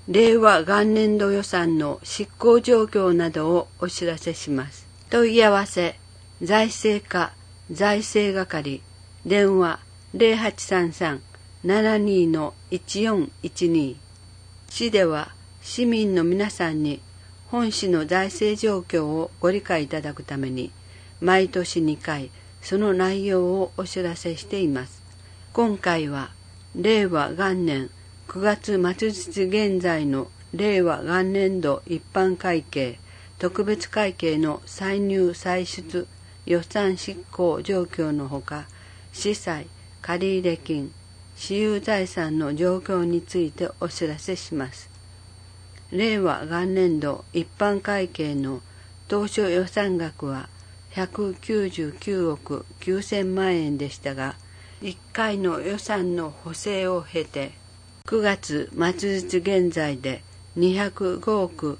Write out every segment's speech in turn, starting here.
令和元年度予算の執行状況などをお知らせします。問い合わせ、財政課、財政係、電話0833-72-1412。市では市民の皆さんに本市の財政状況をご理解いただくために、毎年2回、その内容をお知らせしています。今回は、令和元年9月末日現在の令和元年度一般会計、特別会計の歳入歳出予算執行状況のほか、司債、借入金、私有財産の状況についてお知らせします。令和元年度一般会計の当初予算額は199億9000万円でしたが、1回の予算の補正を経て、9月末日現在で205億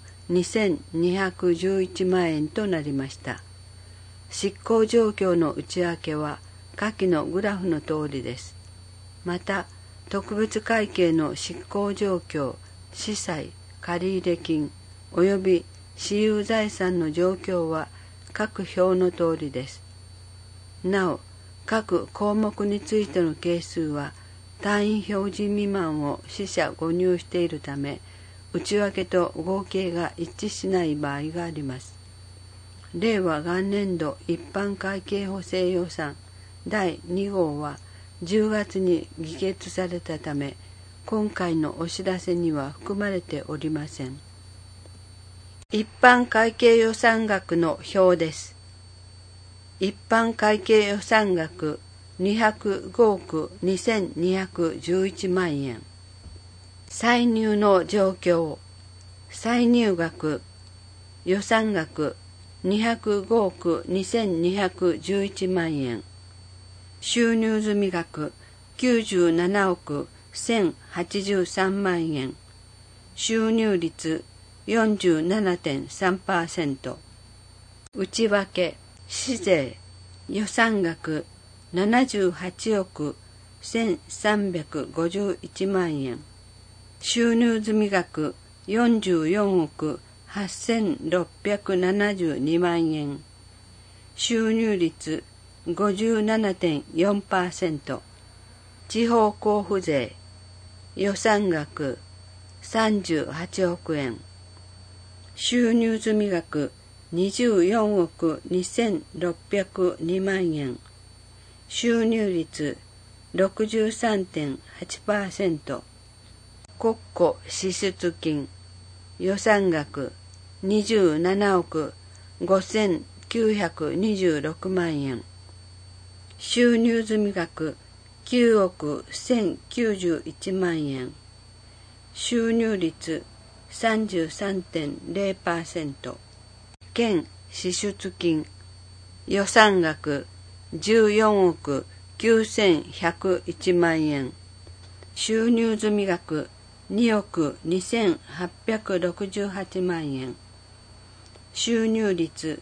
2211万円となりました。執行状況の内訳は下記のグラフの通りです。また、特別会計の執行状況、司債、借入金及び私有財産の状況は各表の通りです。なお、各項目についての係数は単位表示未満を四捨五入しているため、内訳と合計が一致しない場合があります。令和元年度一般会計補正予算第2号は10月に議決されたため、今回のお知らせには含まれておりません。一般会計予算額の表です。一般会計予算額205億2211万円。歳入の状況。歳入額、予算額205億2211万円。収入済額97億1083万円。収入率 47.3%。内訳、市税、予算額78億1351万円。収入済額44億8672万円。収入率 57.4%。地方交付税、予算額38億円。収入済額24億2602万円。収入率 63.8%。国庫支出金、予算額27億5926万円。収入済額9億1091万円。収入率 33.0%。県支出金、予算額14億9101万円。収入済額2億2868万円。収入率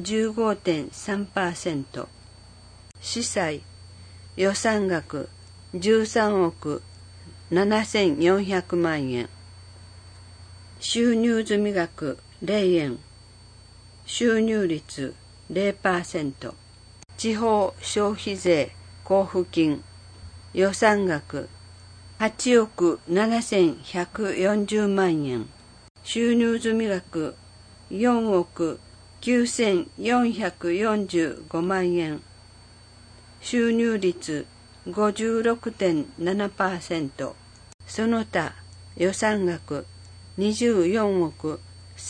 15.3%。司債、予算額13億7400万円。収入済額0円。収入率 0%。地方消費税交付金、予算額8億7140万円。収入済額4億9445万円。収入率 56.7%。その他予算額24億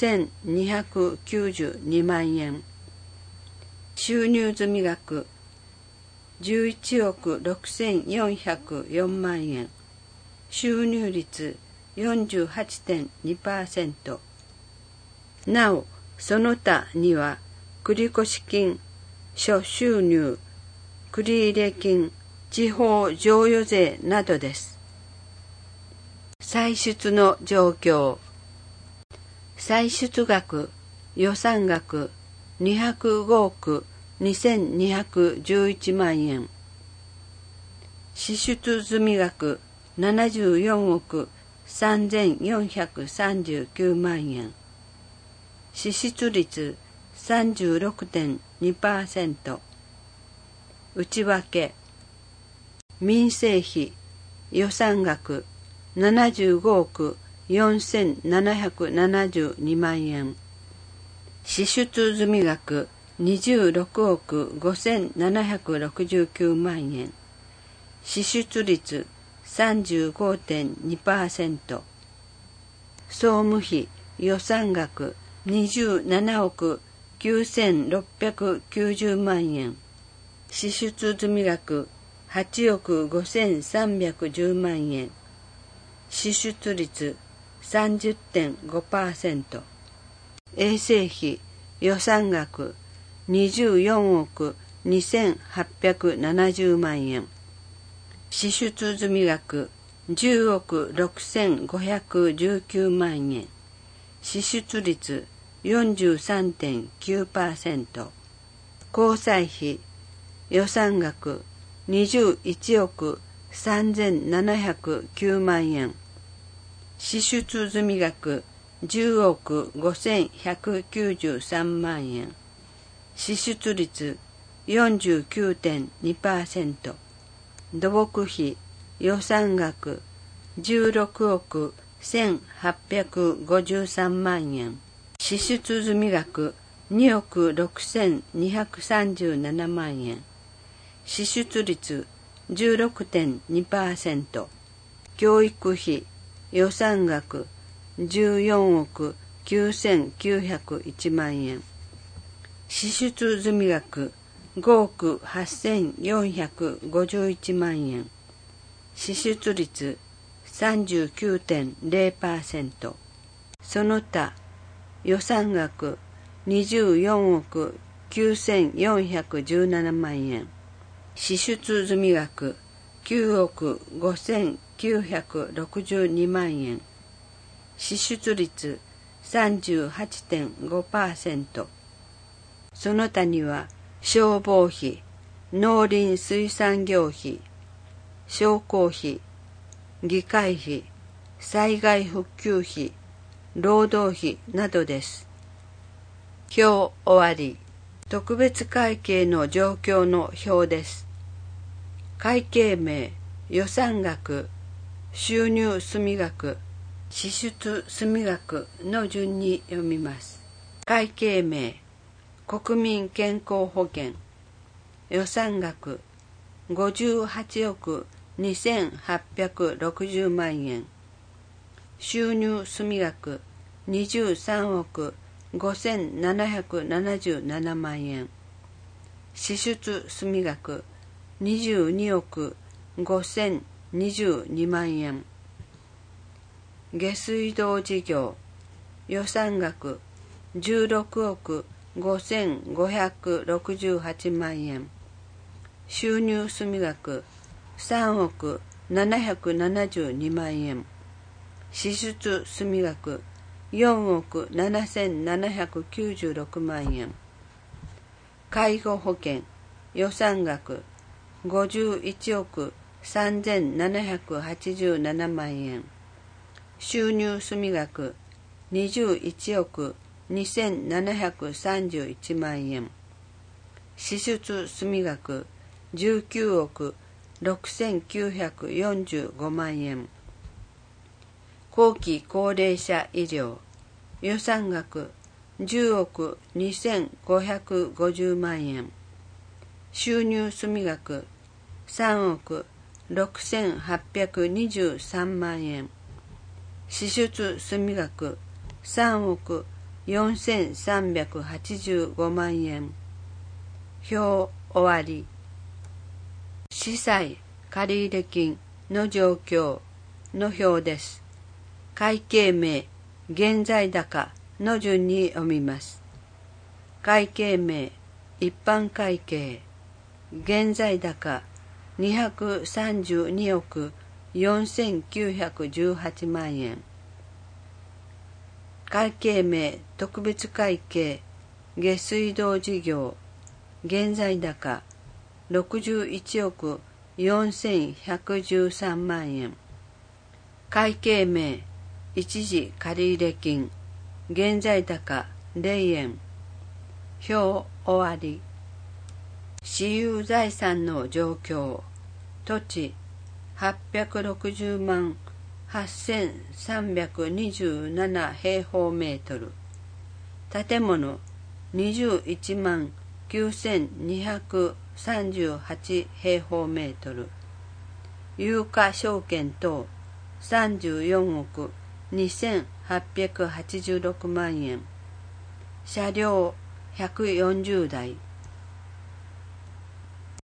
1292万円。収入済額11億6404万円。収入率 48.2%。なお、その他には繰越金、諸収入、繰入金、地方譲与税などです。歳出の状況。歳出額、予算額205億2211万円。支出済額74億 3439万円。支出率 36.2%。内訳。民生費予算額75億4772万円。支出済額26億5769万円。支出率 35.2%。総務費予算額27億9690万円。支出済額8億5310万円。支出率 30.5%。衛生費予算額24億2870万円。支出済額10億6519万円。支出率 43.9%。交際費予算額21億3709万円。支出済額10億5193万円。支出率 49.2%。土木費予算額16億1853万円。支出済額2億6237万円。支出率 16.2%。教育費予算額14億9901万円。支出済額5億8451万円。支出率 39.0%。その他予算額24億9417万円。支出済額9億5962万円。支出率 38.5%。その他には消防費、農林水産業費、商工費、議会費、災害復旧費、労働費などです。表終わり。特別会計の状況の表です。会計名、予算額、収入済額、支出済額の順に読みます。会計名、国民健康保険。予算額、58億2860万円。収入済額、23億5777万円。支出済額、22億5022万円。下水道事業予算額16億5568万円。収入済額3億772万円。支出済額4億7796万円。介護保険予算額51億3787万円。収入済額21億2731万円。支出済額19億6945万円。後期高齢者医療予算額10億2550万円。収入済額3億6823万円。支出済額3億4385万円。表終わり。司債借入金の状況の表です。会計名、現在高の順に読みます。会計名、一般会計。現在高232億4918万円。会計名、特別会計。下水道事業。現在高61億4113万円。 会計名、一時借入金、現在高0円。表終わり。私有財産の状況。土地860万8327平方メートル。建物21万9238平方メートル。有価証券等34億2886万円。車両140台。